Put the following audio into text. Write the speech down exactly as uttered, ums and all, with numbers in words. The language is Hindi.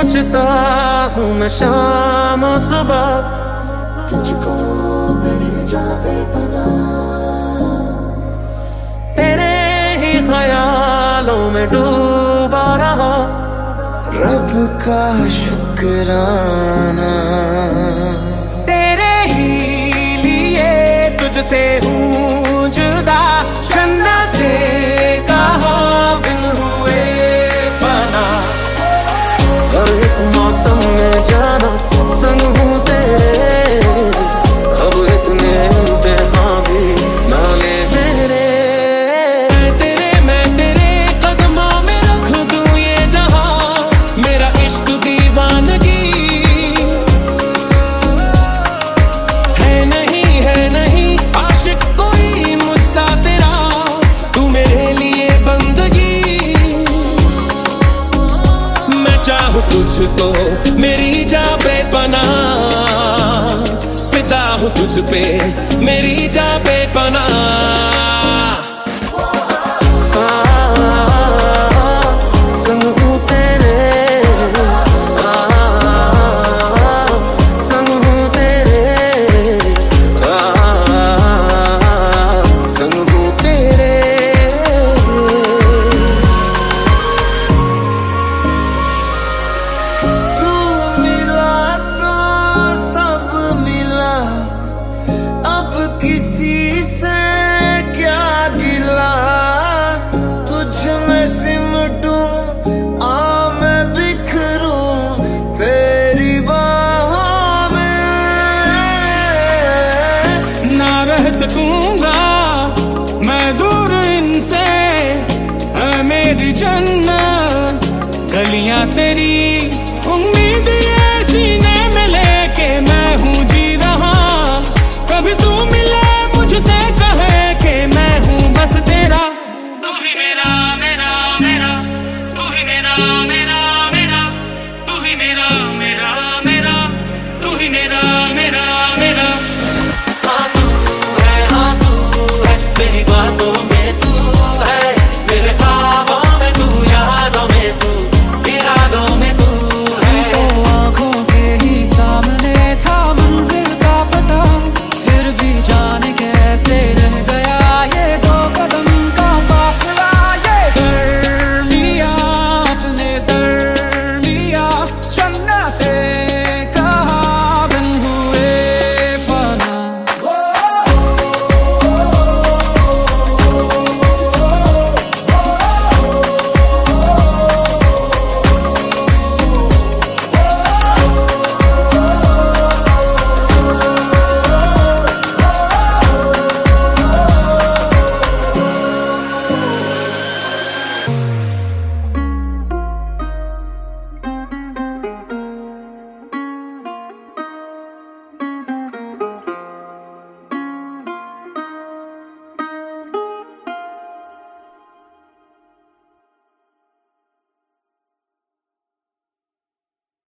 सोचता हूँ मैं शाम और सुबह, तुझको मेरी जाने बना। तेरे ही ख्यालों में डूबा रहा। रब का शुक्राना, तेरे ही लिए तुझसे हूँ जुदा। जन्नते कहो बिन हुए फना, हर एक मौसम में जाना संग हूँ तेरे। अब इतने इम्तिहान भी ना ले मेरे। मैं तेरे मैं तेरे कदमों में रख दूँ ये जहां, मेरा इश्क दीवानगी है नहीं है नहीं आशिक कोई मुझसा तेरा। तू मेरे लिए बंदगी, मैं चाहूँ तुझ तो मेरी जा बेपनाह। फिदा हूँ तुझ पे मेरी जा बेपनाह। संग हूँ तेरे, संग हूँ तेरे, संग हूँ तेरे। तू मिला तो सब मिला, अब किसी से क्या गिला। तुझ में सिमटूं आ मैं बिखरूं तेरी बाहों में। ना रह सकूंगा मैं दूर इनसे, है मेरी जन्नत गलियां तेरी। उम्मीद ये सीने में लेके मैं हूँ जी रहा। कभी तू मिले मुझसे कहे कि मैं हूँ बस तेरा। तू ही मेरा मेरा मेरा, तू ही मेरा मेरा मेरा, तू ही मेरा मेरा मेरा, तू ही मेरा मेरा।